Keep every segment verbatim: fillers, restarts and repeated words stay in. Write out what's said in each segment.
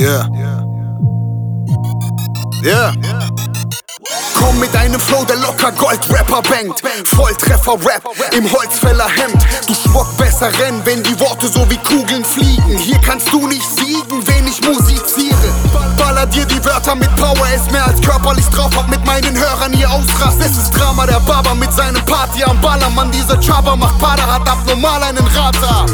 Yeah. Yeah. Komm mit einem Flow, der locker Gold-Rapper bangt. Volltreffer-Rap im Holzfällerhemd. Du Schmuck besser rennen, wenn die Worte so wie Kugeln fliegen. Hier kannst du nicht siegen, wenn ich musiziere. Baller dir die Wörter mit Power, ist mehr als körperlich drauf, hab mit meinen Hörern hier ausrast. Es ist Drama, der Baba mit seinem Party am Ballermann. Dieser Chaba macht Pader, hat abnormal einen Radar.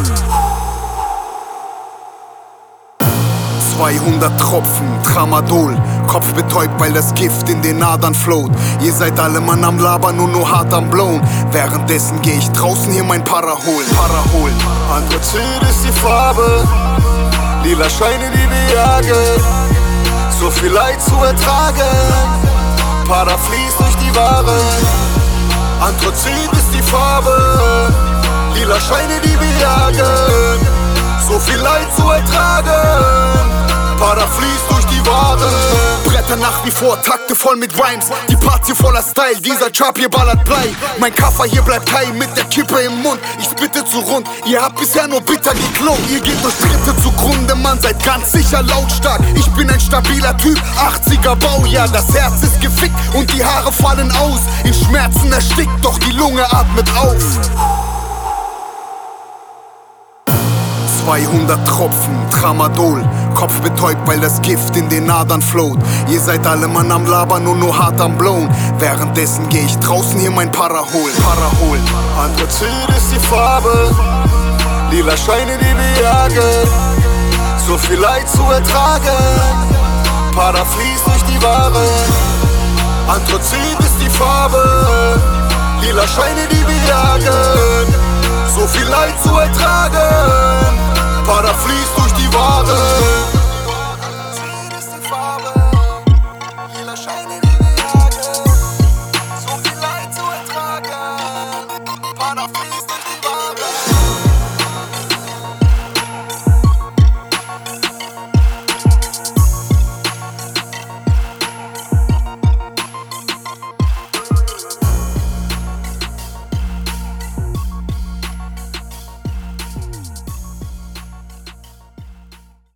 zweihundert Tropfen Tramadol, Kopf betäubt, weil das Gift in den Adern float. Ihr seid alle Mann am Labern und nur hart am Blown. Währenddessen geh ich draußen hier mein Para holen, Para holen. Anthrazit ist die Farbe, lila Scheine, die wir jagen. So viel Leid zu ertragen, Para fließt durch die Ware. Anthrazit ist die Farbe, lila Scheine, die wir jagen. So viel Leid zu ertragen, Para fließt durch die Wade. Bretter nach wie vor, Takte voll mit Rhymes. Die Party voller Style, dieser Chap hier ballert Blei. Mein Kaffer hier bleibt high mit der Kippe im Mund. Ich spitte zu rund, ihr habt bisher nur bitter geklungen. Ihr geht durch Dritte zugrunde, Mann, seid ganz sicher lautstark. Ich bin ein stabiler Typ, achtziger Baujahr. Das Herz ist gefickt und die Haare fallen aus. In Schmerzen erstickt, doch die Lunge atmet auf. zweihundert Tropfen Tramadol, Kopf betäubt, weil das Gift in den Adern float. Ihr seid alle Mann am Labern und nur hart am Blown. Währenddessen geh ich draußen hier mein Para holen, Para holen. Anthrazit ist die Farbe, lila Scheine, die wir jagen. So viel Leid zu ertragen, Para fließt durch die Ware. Anthrazit ist die Farbe, lila Scheine, die wir jagen. So viel Leid zu ertragen, Para fließt durch